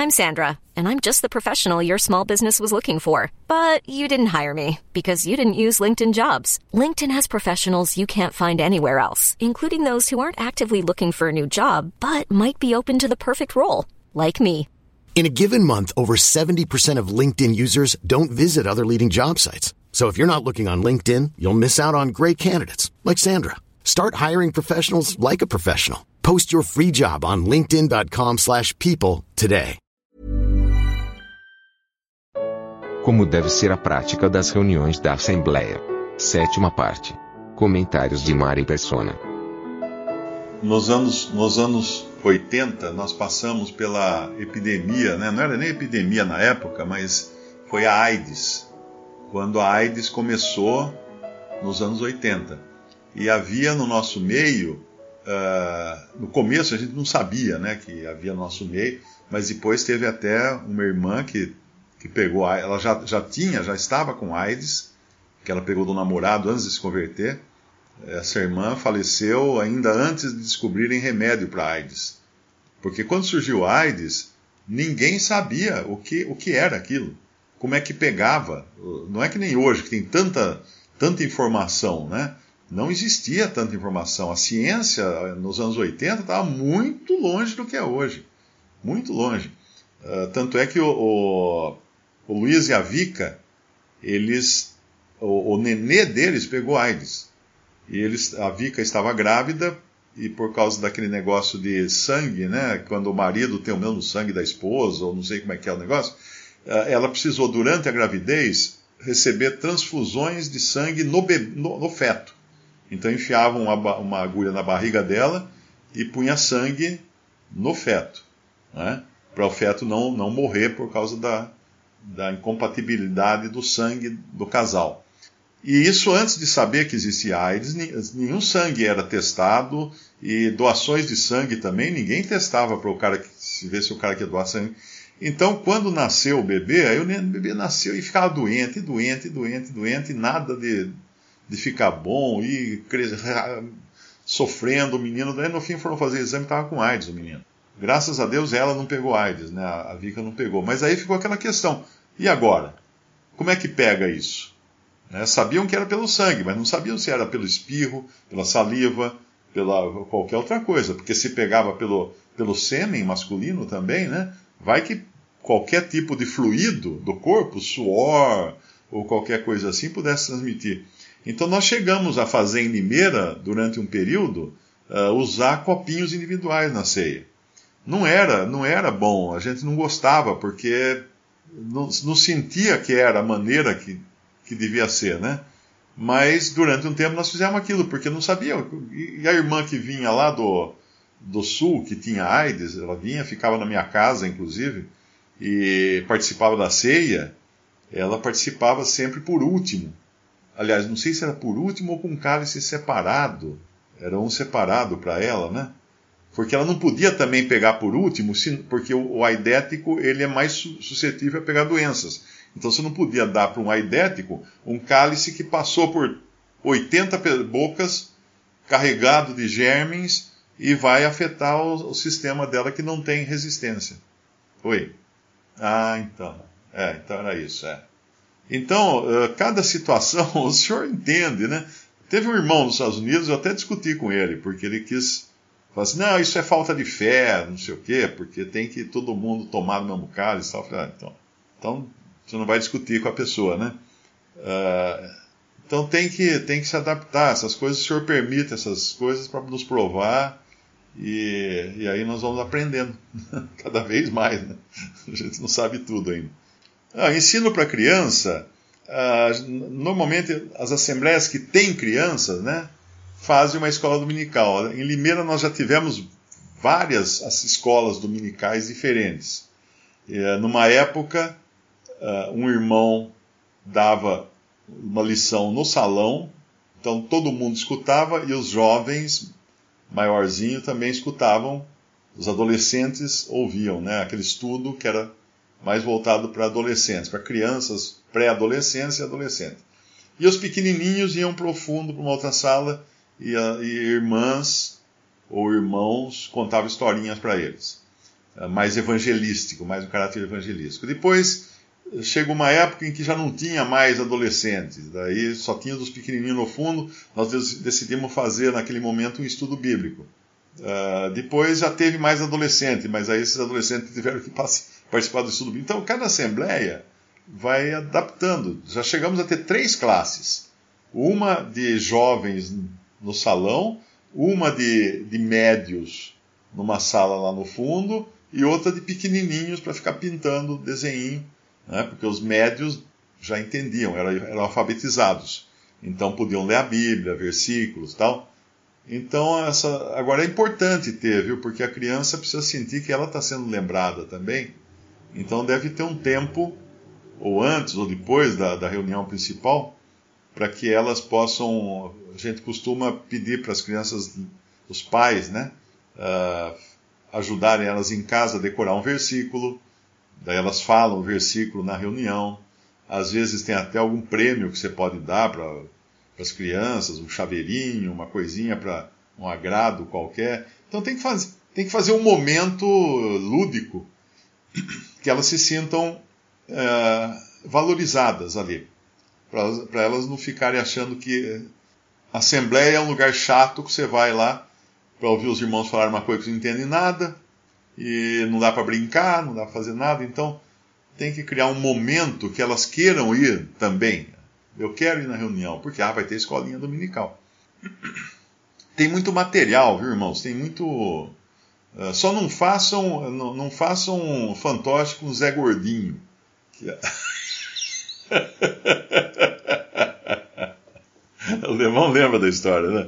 I'm Sandra, and I'm just the professional your small business was looking for. But you didn't hire me because you didn't use LinkedIn Jobs. LinkedIn has professionals you can't find anywhere else, including those who aren't actively looking for a new job, but might be open to the perfect role, like me. In a given month, over 70% of LinkedIn users don't visit other leading job sites. So if you're not looking on LinkedIn, you'll miss out on great candidates like Sandra. Start hiring professionals like a professional. Post your free job on linkedin.com/people today. Como deve ser a prática das reuniões da Assembleia. Sétima parte. Comentários de Mari Persona. Nos anos 80, nós passamos pela epidemia, né? Não era nem epidemia na época, mas foi a AIDS. Quando a AIDS começou nos anos 80. E havia no nosso meio, no começo a gente não sabia, né, que havia no nosso meio, mas depois teve até uma irmã que pegou, ela já estava com AIDS, que ela pegou do namorado antes de se converter. Essa irmã faleceu ainda antes de descobrirem remédio para AIDS. Porque quando surgiu a AIDS, ninguém sabia o que era aquilo. Como é que pegava. Não é que nem hoje, que tem tanta informação, né? Não existia tanta informação. A ciência, nos anos 80, estava muito longe do que é hoje. Muito longe. Tanto é que o Luiz e a Vika, o nenê deles pegou AIDS. E a Vika estava grávida, e por causa daquele negócio de sangue, né, quando o marido tem o mesmo sangue da esposa, ou não sei como é que é o negócio, ela precisou, durante a gravidez, receber transfusões de sangue no feto. Então enfiavam uma agulha na barriga dela e punha sangue no feto, né, para o feto não morrer por causa da incompatibilidade do sangue do casal. E isso antes de saber que existia AIDS, nenhum sangue era testado, e doações de sangue também, ninguém testava para o cara ver se o cara quer doar sangue. Então, quando nasceu o bebê, aí o bebê nasceu e ficava doente, e nada de ficar bom, e sofrendo o menino. Daí no fim foram fazer exame e estava com AIDS o menino. Graças a Deus ela não pegou AIDS, né? A Vika não pegou. Mas aí ficou aquela questão, e agora? Como é que pega isso? Sabiam que era pelo sangue, mas não sabiam se era pelo espirro, pela saliva, pela qualquer outra coisa. Porque se pegava pelo sêmen masculino também, né? Vai que qualquer tipo de fluido do corpo, suor ou qualquer coisa assim, pudesse transmitir. Então nós chegamos a fazer em Limeira, durante um período, usar copinhos individuais na ceia. Não era bom, a gente não gostava, porque não sentia que era a maneira que devia ser, né? Mas durante um tempo nós fizemos aquilo, porque não sabia. E a irmã que vinha lá do sul, que tinha AIDS, ela vinha, ficava na minha casa, inclusive, e participava da ceia. Ela participava sempre por último. Aliás, não sei se era por último ou com um cálice separado. Era um separado para ela, né? Porque ela não podia também pegar por último, porque o aidético ele é mais suscetível a pegar doenças. Então você não podia dar para um aidético um cálice que passou por 80 bocas, carregado de germes, e vai afetar o sistema dela, que não tem resistência. Oi? Então. Então era isso, Então, cada situação, o senhor entende, né? Teve um irmão nos Estados Unidos, eu até discuti com ele, porque ele quis falar assim, não, isso é falta de fé, não sei o quê, porque tem que todo mundo tomar o mesmo cálice e tal. Eu falei, então você não vai discutir com a pessoa, né? Então tem que se adaptar. Essas coisas, o senhor permite essas coisas para nos provar, e aí nós vamos aprendendo cada vez mais, né? A gente não sabe tudo ainda. Ensino para criança, normalmente as assembleias que têm crianças, né, fazem uma escola dominical. Em Limeira nós já tivemos várias escolas dominicais diferentes. Numa época, um irmão dava uma lição no salão, então todo mundo escutava, e os jovens maiorzinhos também escutavam, os adolescentes ouviam, né, aquele estudo que era mais voltado para adolescentes, para crianças, pré-adolescentes e adolescentes. E os pequenininhos iam para o fundo, para uma outra sala, e irmãs ou irmãos contavam historinhas para eles. mais evangelístico, mais um caráter evangelístico. Depois chega uma época em que já não tinha mais adolescentes, daí só tinha os pequenininhos no fundo. Nós decidimos fazer naquele momento um estudo bíblico. Depois já teve mais adolescente, mas aí esses adolescentes tiveram que participar do estudo bíblico. Então cada assembleia vai adaptando. Já chegamos a ter 3 classes. Uma de jovens no salão, uma de médios numa sala lá no fundo, e outra de pequenininhos para ficar pintando desenho, né? Porque os médios já entendiam, eram alfabetizados. Então podiam ler a Bíblia, versículos e tal. Então agora é importante ter, viu? Porque a criança precisa sentir que ela está sendo lembrada também. Então deve ter um tempo, ou antes ou depois da reunião principal, para que elas possam. A gente costuma pedir para as crianças, os pais, né, ajudarem elas em casa a decorar um versículo. Daí elas falam o versículo na reunião. Às vezes tem até algum prêmio que você pode dar para as crianças, um chaveirinho, uma coisinha para um agrado qualquer. Então tem que fazer um momento lúdico que elas se sintam valorizadas ali, para elas não ficarem achando que a assembleia é um lugar chato que você vai lá para ouvir os irmãos falar uma coisa que você não entende nada, e não dá para brincar, não dá para fazer nada. Então tem que criar um momento que elas queiram ir também. Eu quero ir na reunião, porque vai ter escolinha dominical. Tem muito material, viu, irmãos? Tem muito... Só não façam fantoche com Zé Gordinho. O Alemão lembra da história, né?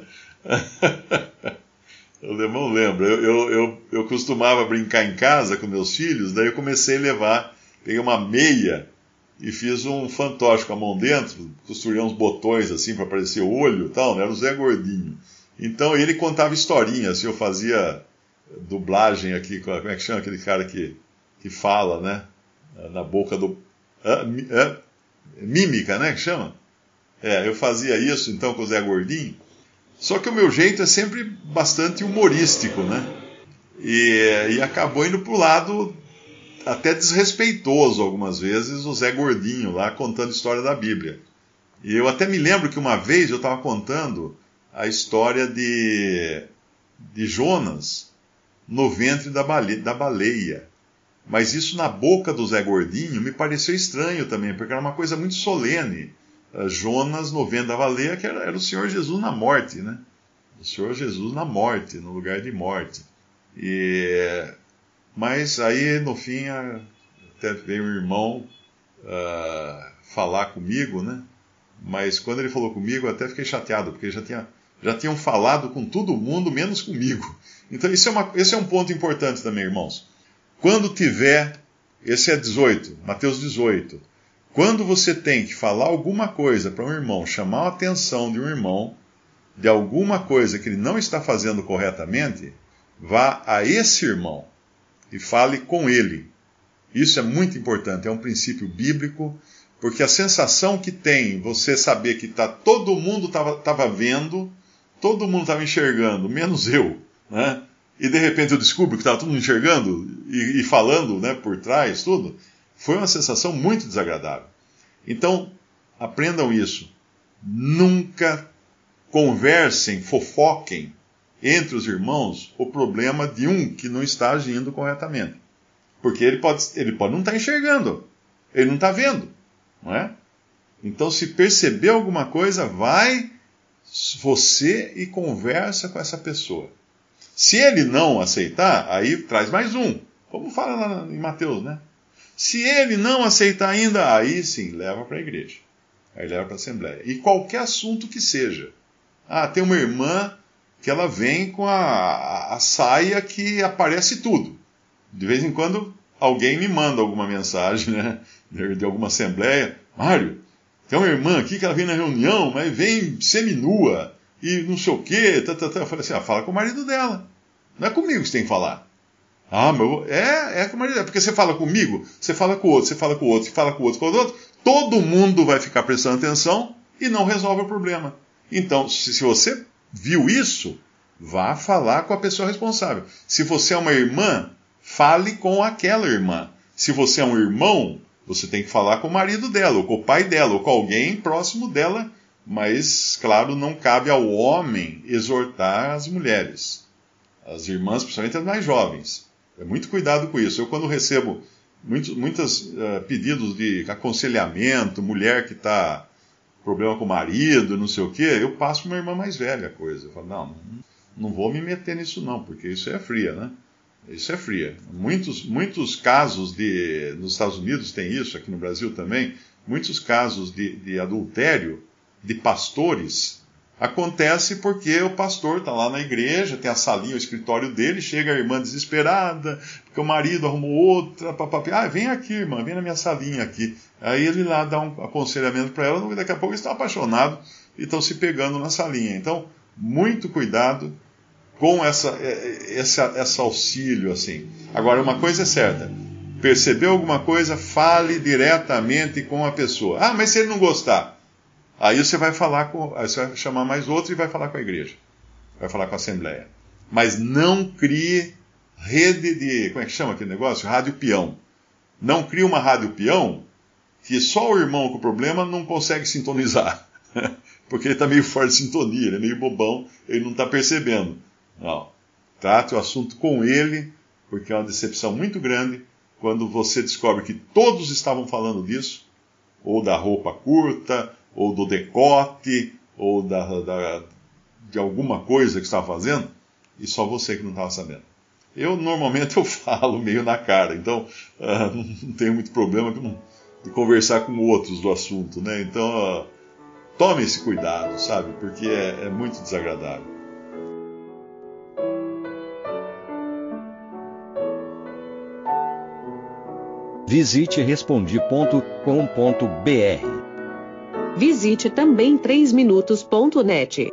O Alemão lembra. Eu costumava brincar em casa com meus filhos, daí eu comecei a levar, peguei uma meia e fiz um fantoche com a mão dentro, costurei uns botões assim para parecer olho e tal, né? Era o Zé Gordinho. Então ele contava historinhas, assim, eu fazia dublagem aqui, como é que chama aquele cara que fala, né? Na boca do... mímica, né, que chama? Eu fazia isso então com o Zé Gordinho. Só que o meu jeito é sempre bastante humorístico, né? E acabou indo pro lado até desrespeitoso algumas vezes, o Zé Gordinho lá contando história da Bíblia. E eu até me lembro que uma vez eu estava contando a história de Jonas no ventre da baleia. Mas isso na boca do Zé Gordinho me pareceu estranho também, porque era uma coisa muito solene. Jonas no ventre da baleia, que era o Senhor Jesus na morte, né? O Senhor Jesus na morte, no lugar de morte. Mas aí, no fim, até veio um irmão falar comigo, né? Mas quando ele falou comigo, eu até fiquei chateado, porque já tinham falado com todo mundo, menos comigo. Então, esse é um ponto importante também, irmãos. Quando tiver, esse é 18, Mateus 18, quando você tem que falar alguma coisa para um irmão, chamar a atenção de um irmão, de alguma coisa que ele não está fazendo corretamente, vá a esse irmão e fale com ele. Isso é muito importante, é um princípio bíblico, porque a sensação que tem você saber que todo mundo estava vendo, todo mundo estava enxergando, menos eu, né? E de repente eu descubro que estava todo mundo enxergando e falando, né, por trás, tudo, foi uma sensação muito desagradável. Então, aprendam isso. Nunca conversem, fofoquem entre os irmãos o problema de um que não está agindo corretamente. Porque ele pode não estar enxergando, ele não está vendo, não é? Então, se perceber alguma coisa, vai você e conversa com essa pessoa. Se ele não aceitar, aí traz mais um. Como fala lá em Mateus, né? Se ele não aceitar ainda, aí sim, leva para a igreja. Aí leva para a assembleia. E qualquer assunto que seja. Tem uma irmã que ela vem com a saia que aparece tudo. De vez em quando alguém me manda alguma mensagem, né? De alguma assembleia. Mário, tem uma irmã aqui que ela vem na reunião, mas vem seminua. E não sei o quê. Eu falei assim, fala com o marido dela. Não é comigo que você tem que falar. É com o marido dela. Porque você fala comigo, você fala com o outro, você fala com o outro, você fala com o outro, com o outro. Todo mundo vai ficar prestando atenção e não resolve o problema. Então, se você viu isso, vá falar com a pessoa responsável. Se você é uma irmã, fale com aquela irmã. Se você é um irmão, você tem que falar com o marido dela, ou com o pai dela, ou com alguém próximo dela, mas, claro, não cabe ao homem exortar as mulheres. As irmãs, principalmente as mais jovens. É muito cuidado com isso. Eu, quando recebo muitos pedidos de aconselhamento, mulher que está com problema com o marido, não sei o quê, eu passo para uma irmã mais velha a coisa. Eu falo, não vou me meter nisso não, porque isso é fria, né? Isso é fria. Muitos casos nos Estados Unidos tem isso, aqui no Brasil também, muitos casos de adultério de pastores, acontece porque o pastor está lá na igreja, tem a salinha, o escritório dele, chega a irmã desesperada, porque o marido arrumou outra, vem aqui, irmã, vem na minha salinha aqui. Aí ele lá dá um aconselhamento para ela, daqui a pouco eles estão apaixonados e estão se pegando na salinha. Então, muito cuidado com esse auxílio, assim. Agora, uma coisa é certa, percebeu alguma coisa, fale diretamente com a pessoa. Mas se ele não gostar, aí você vai você vai chamar mais outro e vai falar com a igreja. Vai falar com a assembleia. Mas não crie rede de... Como é que chama aquele negócio? Rádio peão. Não crie uma rádio peão que só o irmão com problema não consegue sintonizar. Porque ele está meio fora de sintonia, ele é meio bobão, ele não está percebendo. Não. Trate o assunto com ele, porque é uma decepção muito grande quando você descobre que todos estavam falando disso, ou da roupa curta, ou do decote, ou de alguma coisa que estava fazendo, e só você que não estava sabendo. Normalmente eu falo meio na cara, então não tenho muito problema de conversar com outros do assunto, né? Então tome esse cuidado, sabe? Porque é muito desagradável. Visite Respondi.com.br. Visite também 3minutos.net.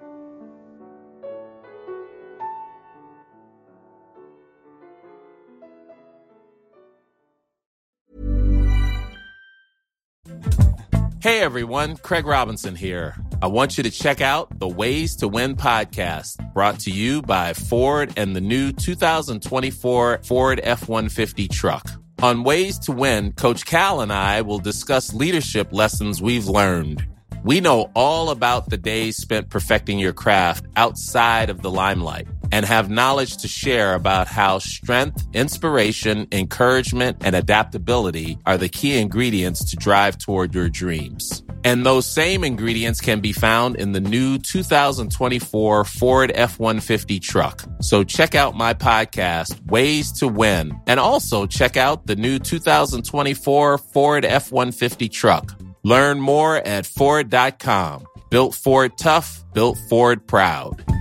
Hey everyone, Craig Robinson here. I want you to check out the Ways to Win podcast, brought to you by Ford and the new 2024 Ford F-150 truck. On Ways to Win, Coach Cal and I will discuss leadership lessons we've learned. We know all about the days spent perfecting your craft outside of the limelight and have knowledge to share about how strength, inspiration, encouragement, and adaptability are the key ingredients to drive toward your dreams. And those same ingredients can be found in the new 2024 Ford F-150 truck. So check out my podcast, Ways to Win, and also check out the new 2024 Ford F-150 truck. Learn more at Ford.com. Built Ford tough, built Ford proud.